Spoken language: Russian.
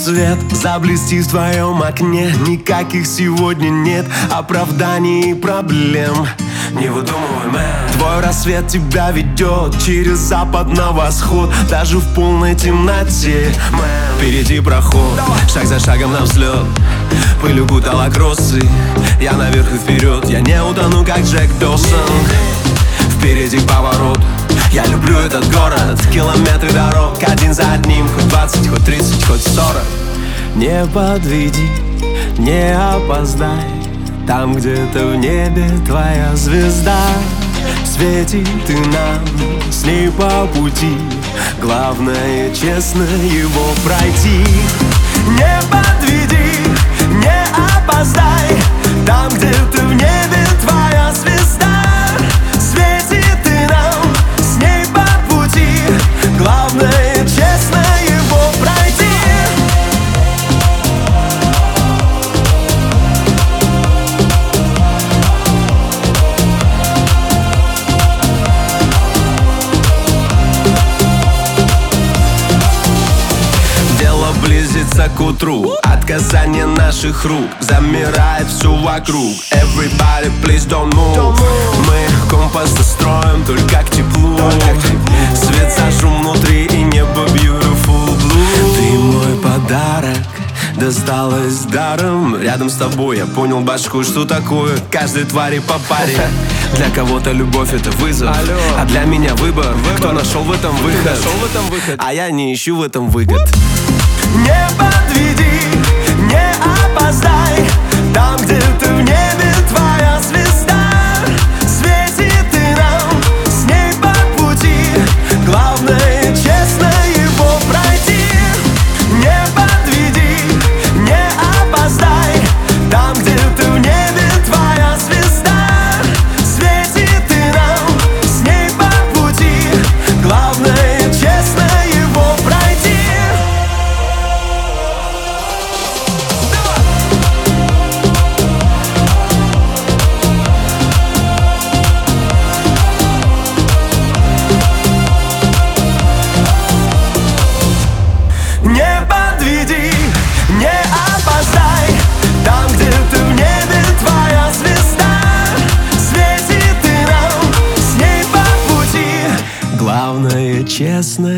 свет заблестит в твоем окне. Никаких сегодня нет оправданий и проблем. Не выдумывай, мэн. Твой рассвет тебя ведет через запад на восход, даже в полной темноте, мэн. Впереди проход, шаг за шагом на взлет. Пыль укутала кроссы, я наверх и вперед. Я не утону, как Джек Доусон. Впереди поворот, я люблю этот город. Километры дорог, один за одним. Хоть 20, хоть 30, хоть 40. Не подведи, не опоздай. Там где-то в небе твоя звезда. Светит ты нам с ней по пути. Главное, честно его пройти. Не подведи, не опоздай. Там где-то в небе твоя звезда. Светит ты нам с ней по пути. Главное, честно его пройти. Близится к утру, от касания наших рук замирает все вокруг. Everybody please don't move. Мы компас настроим только к теплу. Свет зажжем внутри и небо beautiful blue. Ты мой подарок, досталось даром. Рядом с тобой я понял башку, что такое каждой твари по паре. Для кого-то любовь это вызов, а для меня выбор. Кто нашел в этом выход, а я не ищу в этом выгод. Не подведи, не опоздай. Там где-то в небе твоя звезда. Светит ты нам с ней по пути. Главное, честно его пройти. Не подведи, не опоздай. Там где-то в небе твоя звезда. Светит ты нам с ней по пути. Главное, честно его пройти. Не подведи, не опоздай. Там где-то в небе твоя звезда. Светит ты нам с ней по пути. Главное, честно